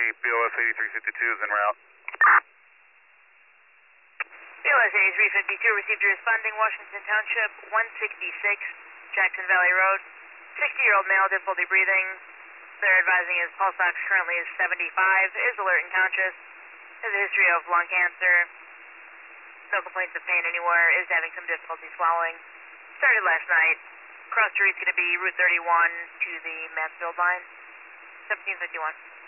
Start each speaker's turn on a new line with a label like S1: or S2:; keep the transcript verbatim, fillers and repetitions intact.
S1: B O S eighty-three fifty-two is en route.
S2: B O S eighty-three fifty-two received your responding Washington Township, one sixty-six, Jackson Valley Road. sixty-year-old male, difficulty breathing. They're advising his pulse ox currently is seventy-five, is alert and conscious, has a history of lung cancer, no complaints of pain anywhere, is having some difficulty swallowing. Started last night. Cross street's going to be Route thirty-one to the Mansfield line, seventeen fifty-one.